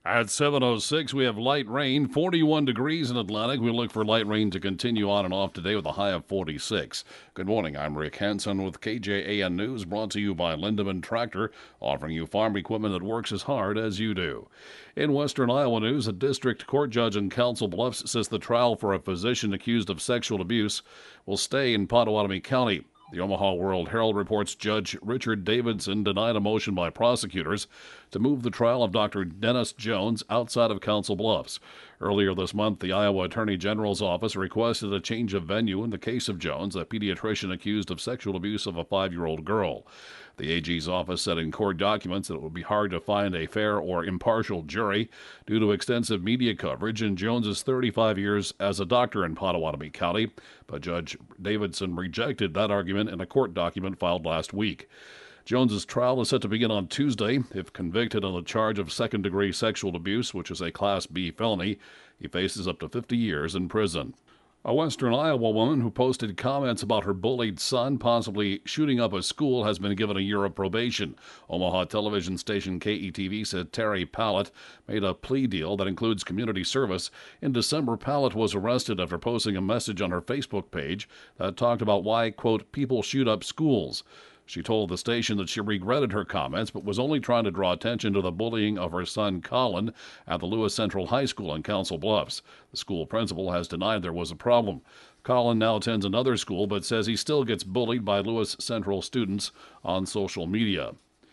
At 7:06, we have light rain, 41 degrees in Atlantic. We look for light rain to continue on and off today with a high of 46. Good morning, I'm Rick Hansen with KJAN News, brought to you by Lindemann Tractor, offering you farm equipment that works as hard as you do. In western Iowa news, a district court judge in Council Bluffs says the trial for a physician accused of sexual abuse will stay in Pottawatomie County. The Omaha World-Herald reports Judge Richard Davidson denied a motion by prosecutors to move the trial of Dr. Dennis Jones outside of Council Bluffs. Earlier this month, the Iowa Attorney General's office requested a change of venue in the case of Jones, a pediatrician accused of sexual abuse of a 5-year-old girl. The AG's office said in court documents that it would be hard to find a fair or impartial jury due to extensive media coverage and Jones's 35 years as a doctor in Pottawatomie County, but Judge Davidson rejected that argument in a court document filed last week. Jones's trial is set to begin on Tuesday. If convicted on the charge of second-degree sexual abuse, which is a Class B felony, he faces up to 50 years in prison. A western Iowa woman who posted comments about her bullied son possibly shooting up a school has been given a year of probation. Omaha television station KETV said Terry Pallett made a plea deal that includes community service. In December, Pallett was arrested after posting a message on her Facebook page that talked about why, quote, people shoot up schools. She told the station that she regretted her comments, but was only trying to draw attention to the bullying of her son Colin at the Lewis Central High School in Council Bluffs. The school principal has denied there was a problem. Colin now attends another school, but says he still gets bullied by Lewis Central students on social media.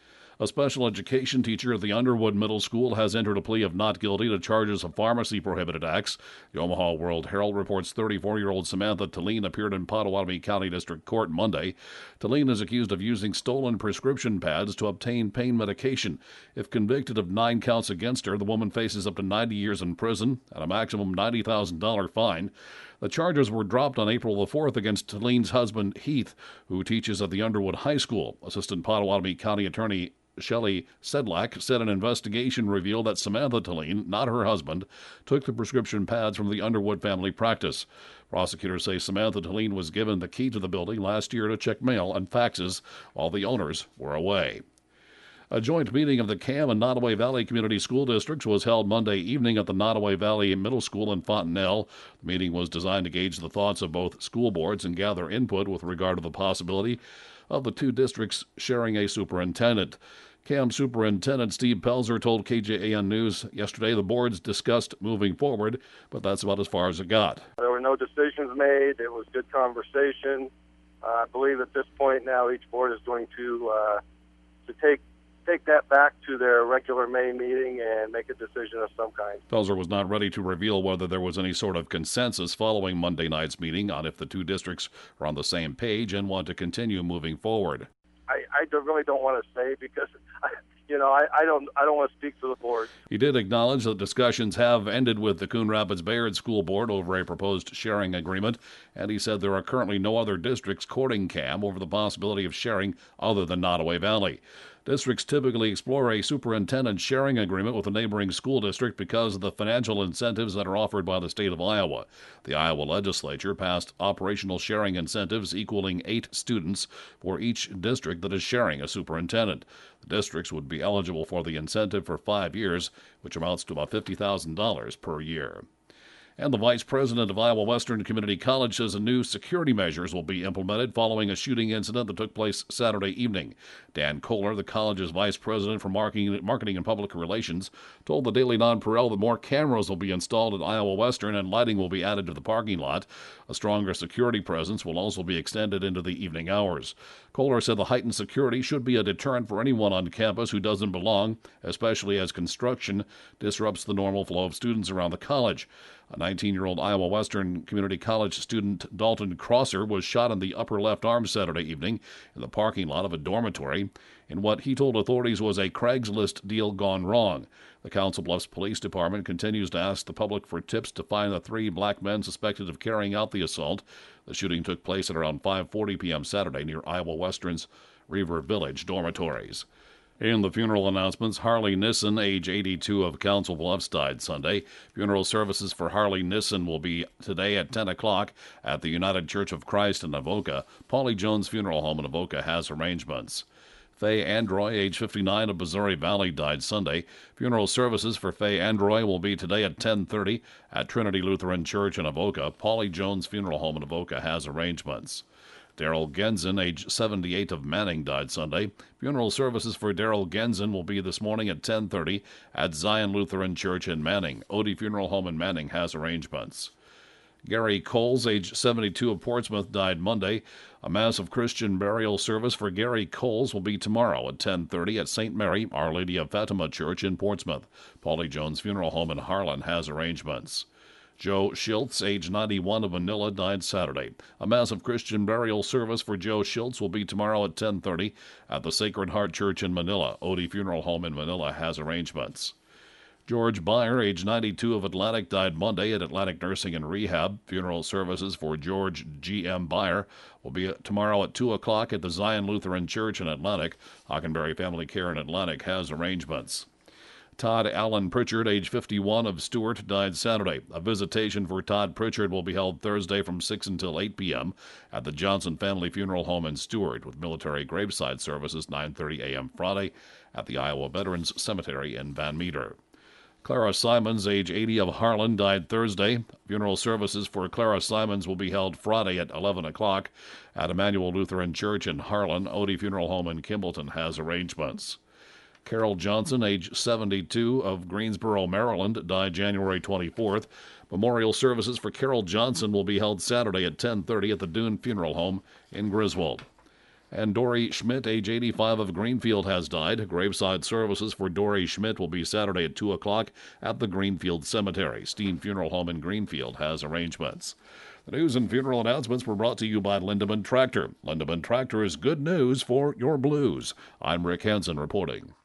A special education teacher at the Underwood Middle School has entered a plea of not guilty to charges of pharmacy-prohibited acts. The Omaha World-Herald reports 34-year-old Samantha Talene appeared in Pottawatomie County District Court Monday. Talene is accused of using stolen prescription pads to obtain pain medication. If convicted of 9 counts against her, the woman faces up to 90 years in prison and a maximum $90,000 fine. The charges were dropped on April the 4th against Talene's husband, Heath, who teaches at the Underwood High School. Assistant Pottawatomie County Attorney Shelley Sedlak said an investigation revealed that Samantha Talene, not her husband, took the prescription pads from the Underwood family practice. Prosecutors say Samantha Talene was given the key to the building last year to check mail and faxes while the owners were away. A joint meeting of the Cam and Nottoway Valley Community School Districts was held Monday evening at the Nottoway Valley Middle School in Fontenelle. The meeting was designed to gauge the thoughts of both school boards and gather input with regard to the possibility of the two districts sharing a superintendent. Cam Superintendent Steve Pelzer told KJAN News yesterday the boards discussed moving forward, but that's about as far as it got. There were no decisions made. It was good conversation. I believe at this point now each board is going to take that back to their regular May meeting and make a decision of some kind. Pelzer was not ready to reveal whether there was any sort of consensus following Monday night's meeting on if the two districts are on the same page and want to continue moving forward. I really don't want to say because I don't want to speak for the board. He did acknowledge that discussions have ended with the Coon Rapids Bayard School Board over a proposed sharing agreement, and he said there are currently no other districts courting Cam over the possibility of sharing other than Nottoway Valley. Districts typically explore a superintendent sharing agreement with a neighboring school district because of the financial incentives that are offered by the state of Iowa. The Iowa legislature passed operational sharing incentives equaling 8 students for each district that is sharing a superintendent. The districts would be eligible for the incentive for 5 years, which amounts to about $50,000 per year. And the vice president of Iowa Western Community College says new security measures will be implemented following a shooting incident that took place Saturday evening. Dan Kohler, the college's vice president for marketing and public relations, told the Daily Nonpareil that more cameras will be installed at Iowa Western and lighting will be added to the parking lot. A stronger security presence will also be extended into the evening hours. Kohler said the heightened security should be a deterrent for anyone on campus who doesn't belong, especially as construction disrupts the normal flow of students around the college. A 19-year-old Iowa Western Community College student, Dalton Crosser, was shot in the upper left arm Saturday evening in the parking lot of a dormitory in what he told authorities was a Craigslist deal gone wrong. The Council Bluffs Police Department continues to ask the public for tips to find the 3 black men suspected of carrying out the assault. The shooting took place at around 5:40 p.m. Saturday near Iowa Western's Reaver Village dormitories. In the funeral announcements, Harley Nissen, age 82, of Council Bluffs, died Sunday. Funeral services for Harley Nissen will be today at 10 o'clock at the United Church of Christ in Avoca. Paulie Jones Funeral Home in Avoca has arrangements. Faye Androy, age 59, of Missouri Valley, died Sunday. Funeral services for Faye Androy will be today at 10:30 at Trinity Lutheran Church in Avoca. Paulie Jones Funeral Home in Avoca has arrangements. Daryl Genzen, age 78, of Manning, died Sunday. Funeral services for Daryl Genzen will be this morning at 10:30 at Zion Lutheran Church in Manning. Odie Funeral Home in Manning has arrangements. Gary Coles, age 72, of Portsmouth, died Monday. A massive Christian burial service for Gary Coles will be tomorrow at 10:30 at St. Mary, Our Lady of Fatima Church in Portsmouth. Paulie Jones Funeral Home in Harlan has arrangements. Joe Schiltz, age 91, of Manila, died Saturday. A massive Christian burial service for Joe Schiltz will be tomorrow at 10:30 at the Sacred Heart Church in Manila. Odie Funeral Home in Manila has arrangements. George Beyer, age 92, of Atlantic, died Monday at Atlantic Nursing and Rehab. Funeral services for George G.M. Beyer will be tomorrow at 2 o'clock at the Zion Lutheran Church in Atlantic. Hockenberry Family Care in Atlantic has arrangements. Todd Allen Pritchard, age 51, of Stewart, died Saturday. A visitation for Todd Pritchard will be held Thursday from 6 until 8 p.m. at the Johnson Family Funeral Home in Stewart, with military graveside services 9:30 a.m. Friday at the Iowa Veterans Cemetery in Van Meter. Clara Simons, age 80, of Harlan, died Thursday. Funeral services for Clara Simons will be held Friday at 11 o'clock at Emmanuel Lutheran Church in Harlan. Odie Funeral Home in Kimballton has arrangements. Carol Johnson, age 72, of Greensboro, Maryland, died January 24th. Memorial services for Carol Johnson will be held Saturday at 10:30 at the Dune Funeral Home in Griswold. And Dory Schmidt, age 85, of Greenfield, has died. Graveside services for Dory Schmidt will be Saturday at 2 o'clock at the Greenfield Cemetery. Steen Funeral Home in Greenfield has arrangements. The news and funeral announcements were brought to you by Lindemann Tractor. Lindemann Tractor is good news for your blues. I'm Rick Hansen reporting.